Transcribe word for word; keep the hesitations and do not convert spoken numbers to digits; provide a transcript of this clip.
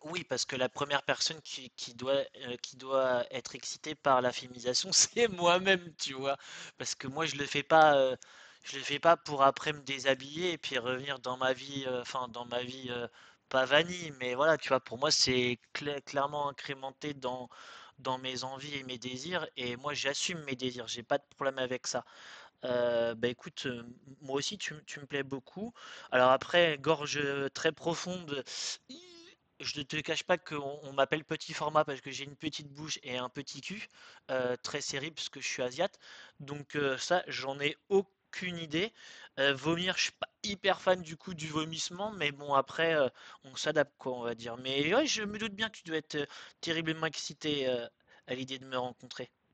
Oui, parce que la première personne qui, qui doit, euh, qui doit être excitée par la féminisation, c'est moi-même, tu vois. Parce que moi, je le fais pas, euh, je le fais pas pour après me déshabiller et puis revenir dans ma vie, euh, enfin, dans ma vie, euh, pas vanille, mais voilà, tu vois, pour moi, c'est cla- clairement incrémenté dans, dans mes envies et mes désirs. Et moi, j'assume mes désirs, j'ai pas de problème avec ça. Euh, bah écoute, euh, moi aussi, tu, m- tu me plais beaucoup. Alors après, gorge très profonde. Je ne te cache pas qu'on on m'appelle petit format parce que j'ai une petite bouche et un petit cul, euh, très serré parce que je suis asiate. Donc euh, ça, j'en ai aucune idée. Euh, vomir, je suis pas hyper fan du coup du vomissement, mais bon après, euh, on s'adapte quoi, on va dire. Mais ouais, je me doute bien que tu dois être euh, terriblement excité euh, à l'idée de me rencontrer.